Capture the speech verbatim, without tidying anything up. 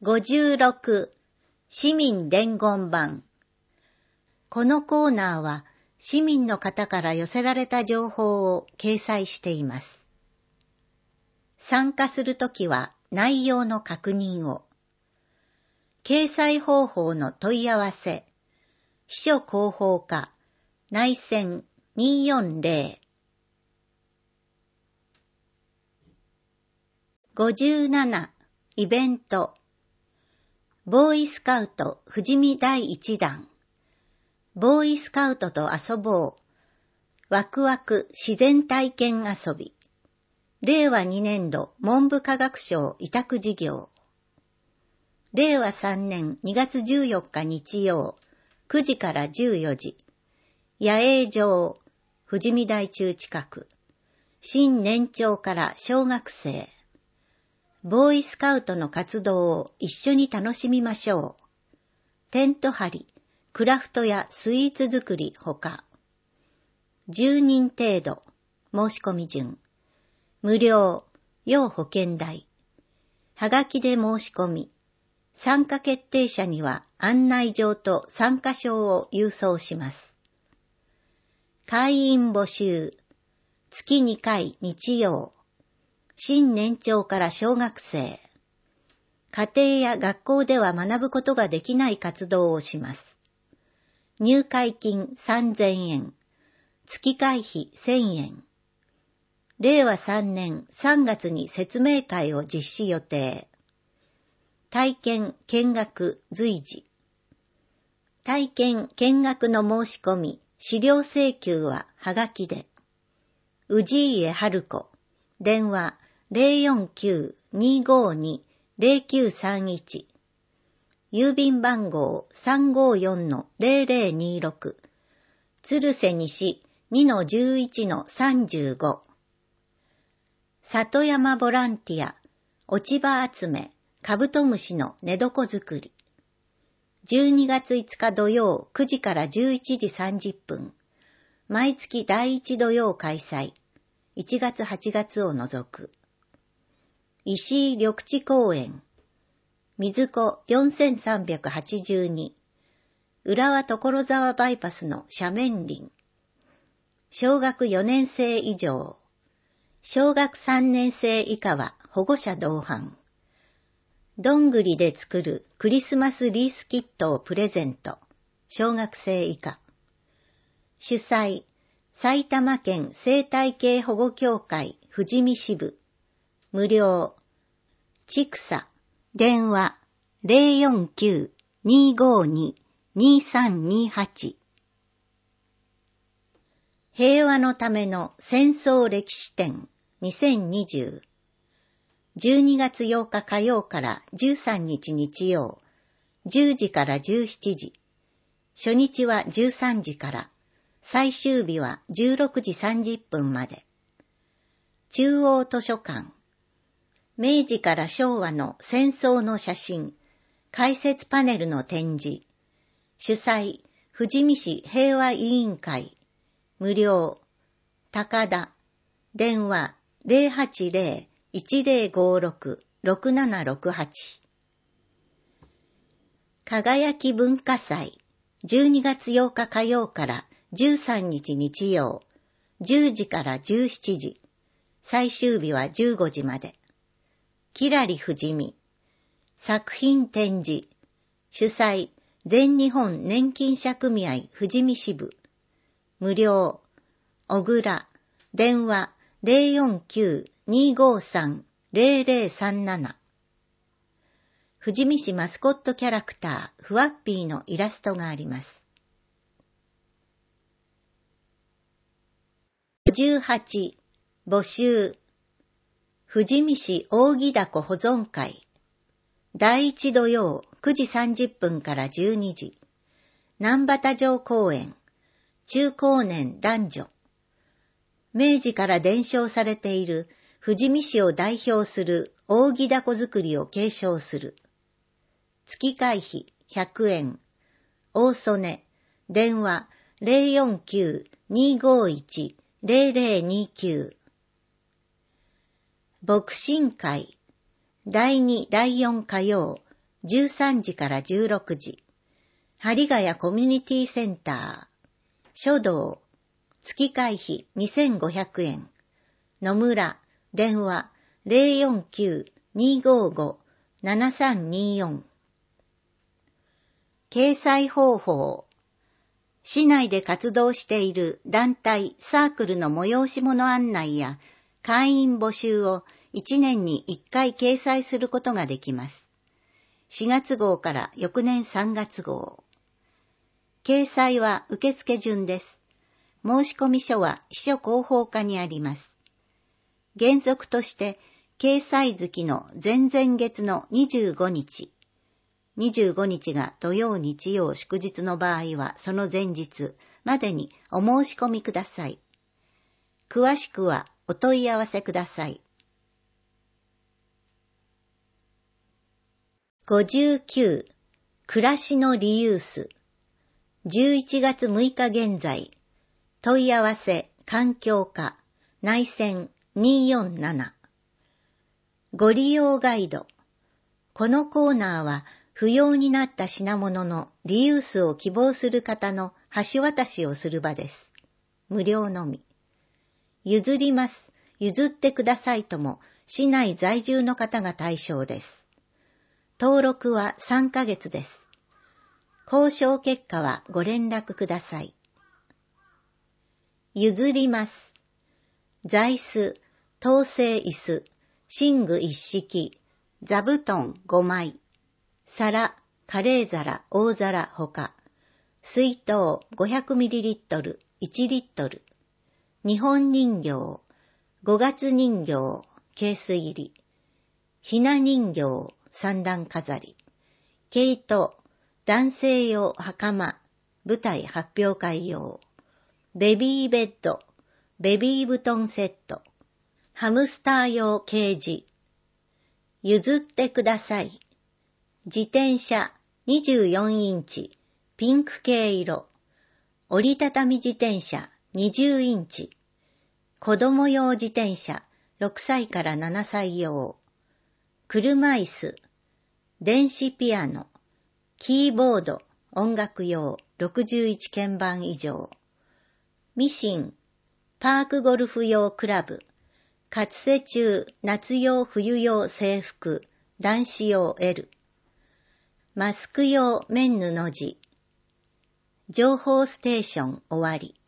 ごじゅうろく市民伝言板。このコーナーは市民の方から寄せられた情報を掲載しています。参加するときは内容の確認を。掲載方法の問い合わせ。秘書広報課内線にーよんゼロ。ごじゅうななイベント。ボーイスカウト富士見だいいちだん。ボーイスカウトと遊ぼう。ワクワク自然体験遊び。れいわにねんど文部科学省委託事業。れいわさんねんにがつじゅうよっか日曜、くじからじゅうよじ。野営場、富士見台中近く。新年長から小学生。ボーイスカウトの活動を一緒に楽しみましょう。テント張り、クラフトやスイーツ作りほか。じゅうにん程度、申し込み順。無料、要保険代。はがきで申し込み。参加決定者には案内状と参加証を郵送します。会員募集。月にかい日曜。新年長から小学生。家庭や学校では学ぶことができない活動をします。入会金さんぜんえん。月会費せんえん。れいわさんねんさんがつに説明会を実施予定。体験・見学随時。体験・見学の申し込み、資料請求ははがきで。氏家春子。電話ゼロよんきゅう にーごーに ゼロきゅうさんいち。郵便番号 さんごーよん ゼロゼロにーろく。鶴瀬西 にのじゅういちのさんじゅうご。里山ボランティア、落ち葉集め、カブトムシの寝床作り。じゅうにがついつか土曜くじからじゅういちじさんじゅっぷん。毎月だいいち土曜開催。いちがつはちがつを除く。石井緑地公園。水子よんせんさんびゃくはちじゅうに。浦和所沢バイパスの斜面林。小学よねん生以上。小学さんねん生以下は保護者同伴。どんぐりで作るクリスマスリースキットをプレゼント。小学生以下。主催、埼玉県生態系保護協会富士見支部。無料。ちくさ。電話ゼロよんきゅう にーごーに にーさんにーはち。平和のための戦争歴史展にせんにじゅう。じゅうにがつようか火曜からじゅうさんにち日曜、じゅうじからじゅうしちじ。初日はじゅうさんじから、最終日はじゅうろくじさんじゅっぷんまで。中央図書館。明治から昭和の戦争の写真、解説パネルの展示。主催、富士見市平和委員会。無料。高田。電話ゼロはちゼロ いちゼロごろく ろくななろくはち。輝き文化祭。じゅうにがつようか火曜からじゅうさんにち日曜。じゅうじからじゅうしちじ。最終日はじゅうごじまで。きらり富士見。作品展示。主催、全日本年金者組合富士見支部。無料。小倉。電話ゼロよんきゅう にーごーさん ゼロゼロさんなな。富士見市マスコットキャラクターふわっぴーのイラストがあります。ごじゅうはち募集。富士見市扇凧保存会。だいいち土曜くじさんじゅっぷんからじゅうにじ。南畑城公園。中高年男女。明治から伝承されている富士見市を代表する扇凧作りを継承する。月会費ひゃくえん。大曽根。電話ゼロよんきゅう にーごーいち ゼロゼロにきゅう。牧神会。だいにだいよん火曜、 じゅうさんじからじゅうろくじ、針ヶ谷コミュニティセンター、書道、月会費にせんごひゃくえん、野村、電話 ゼロよんきゅう にーごーご ななさんにーよん。掲載方法。市内で活動している団体、サークルの催し物案内や会員募集をいちねんにいっかい掲載することができます。しがつ号から翌年さんがつ号。掲載は受付順です。申込書は秘書広報課にあります。原則として掲載月の前々月のにじゅうごにち、にじゅうごにちが土曜日曜祝日の場合はその前日までにお申し込みください。詳しくはお問い合わせください。ごじゅうきゅう、暮らしのリユース。じゅういちがつむいか現在、問い合わせ環境課内線にーよんなな。ご利用ガイド。このコーナーは不要になった品物のリユースを希望する方の橋渡しをする場です。無料のみ。譲ります、譲ってくださいとも市内在住の方が対象です。登録はさんかげつです。交渉結果はご連絡ください。譲ります。座椅子、陶製椅子、寝具一式、座布団ごまい、皿、カレー皿、大皿ほか、水筒 ごひゃくミリリットル、いちリットル、日本人形、五月人形、ケース入り、ひな人形、三段飾り、毛糸、男性用袴、舞台発表会用、ベビーベッド、ベビー布団セット、ハムスター用ケージ、譲ってください。自転車にじゅうよんインチ、ピンク系色、折りたたみ自転車にじゅうインチ、子供用自転車ろくさいからななさい用、車椅子、電子ピアノ、キーボード、音楽用ろくじゅういちけんばん以上、ミシン、パークゴルフ用クラブ、活瀬中、夏用冬用制服、男子用 エル、マスク用綿布地、情報ステーション終わり。